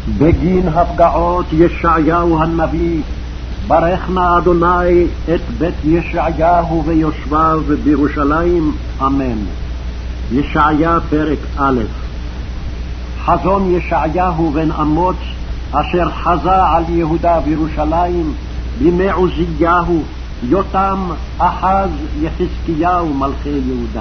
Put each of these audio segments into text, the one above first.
בגין הפגעות ישעיהו הנביא, ברך נא אדוני את בית ישעיהו ויושביו בירושלים, אמן. ישעיה פרק א'. חזון ישעיהו בן אמוץ אשר חזה על יהודה וירושלים בימי עוזיהו, יותם, אחז, יחזקיהו מלכי יהודה.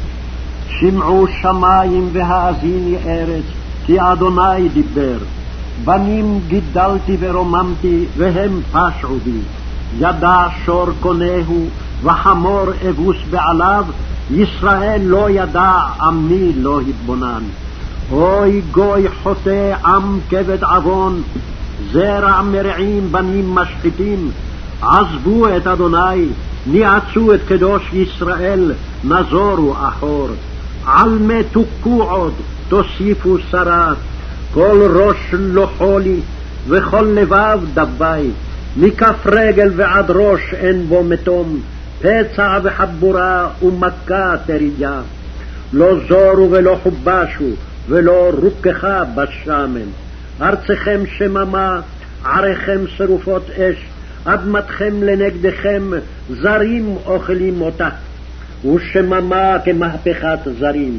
שמעו שמים והאזיני ארץ, כי אדוני דיבר. בנים גידלתי ורוממתי, והם פשעו בי. ידע שור קונהו, וחמור אבוס בעליו, ישראל לא ידע, עמי לא התבונן. אוי גוי חוטא, עם כבד עוון, זרע מרעים בנים משחיתים. עזבו את אדוני, ניעצו את קדוש ישראל, נזורו אחור. על מה תוכו עוד, תוסיפו שרת. כל ראש לא חולי, וכל לבב דווי. מכף רגל ועד ראש אין בו מתום, פצע וחבורה ומכה תריה. לא זורו ולא חובשו, ולא רוככה בשמן. ארצכם שממה, עריכם שרופות אש, אדמתכם לנגדכם, זרים אוכלים אותה, ושממה כמהפכת זרים.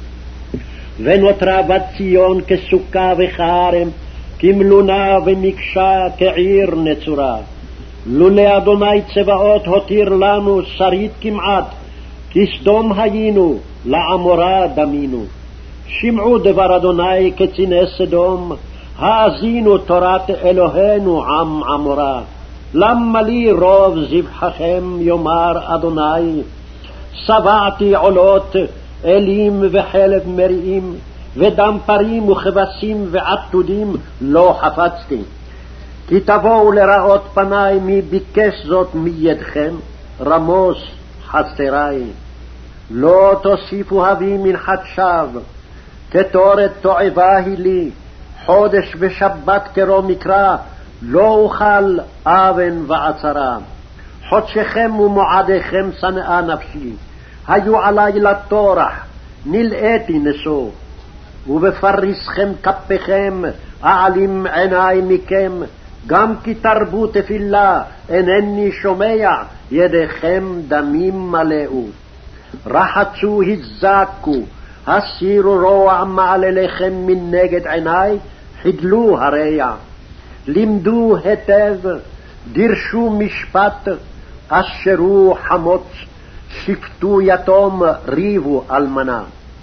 ונותרה בת ציון כסוכה וכערם, כמלונה ומקשה כעיר נצורה. לולא אדוני צבאות הותיר לנו שרית כמעט, כסדום היינו, לעמורה דמינו. שמעו דבר אדוני קציני סדום, האזינו תורת אלוהינו עם עמורה. למה לי רוב זבחכם, יאמר אדוני? שבעתי עולות, אלים וחלב מריעים, ודם פרים וכבשים ועתודים לא חפצתי. כי תבואו לראות פני, מי ביקש זאת מידכם? רמוס חסרי. לא תוסיפו הביא מנחת שווא, כתורת תועבה היא לי. חודש ושבת קרוא מקרא, לא אוכל אבן ועצרה. חודשכם ומועדיכם שנאה נפשי, היו עלי לטורח, נלאיתי נשוא. ובפריסכם כפיכם, אעלים עיני מכם, גם כי תרבו תפילה, אינני שומע, ידיכם דמים מלאו. רחצו הזקו, הסירו רוע מעלליכם מנגד עיני, חידלו הרע. לימדו היטב, דירשו משפט, אשרו חמוץ, שפטו יתום, ריבו אלמנה.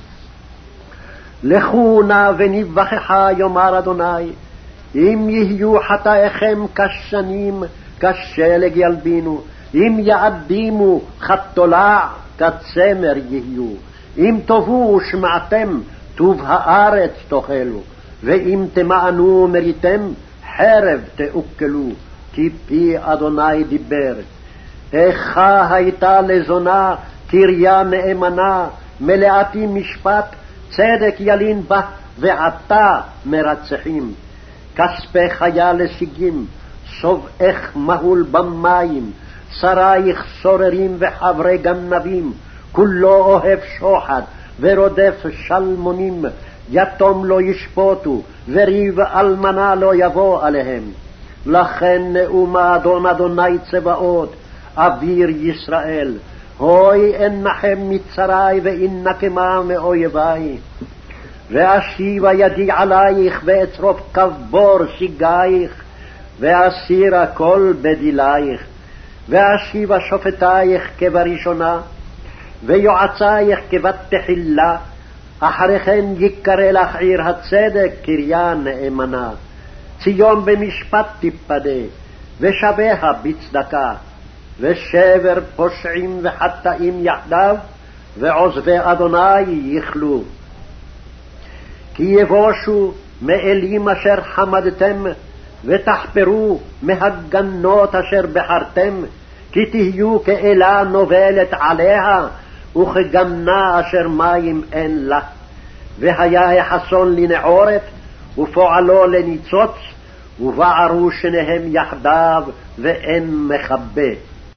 לכו נא ונבחך, יאמר אדוני, אם יהיו חטאיכם כשנים, כשלג ילבינו, אם יעדימו כתולע, כצמר יהיו. אם תבואו שמעתם, טוב הארץ תאכלו, ואם תמענו מריתם, חרב תאכלו, כי פי אדוני דיבר. איכה הייתה לזונה, קריה נאמנה, מלאתי משפט, צדק ילין בה, ועתה מרצחים. כספי חיה לשיגים, סובך מהול במים, שרייך סוררים וחברי גנבים, כולו אוהב שוחד ורודף שלמונים. יתום לא ישפוטו, וריב אלמנה לא יבוא עליהם. לכן נאום אדון אדוני צבאות, אביר ישראל, הוי אנחם מצרי ואנקמה מאויבי. ואשיבה ידי עלייך, ואצרוף כבור שיגייך, ואסירה כל בדילייך. ואשיבה שופטייך כבראשונה, ויועצייך כבת תחילה. אחרי כן יקרא לך עיר הצדק, קריה נאמנה. ציון במשפט תיפדה, ושביה בצדקה. ושבר פושעים וחטאים יחדיו, ועוזבי אדוני יכלו. כי יבושו מאלים אשר חמדתם, ותחפרו מהגנות אשר בחרתם, כי תהיו כאלה נובלת עליה, וכגנה אשר מים אין לה. והיה חסון לנעורת, ופועלו לניצוץ, ובערו שניהם יחדיו, ואין מכבה.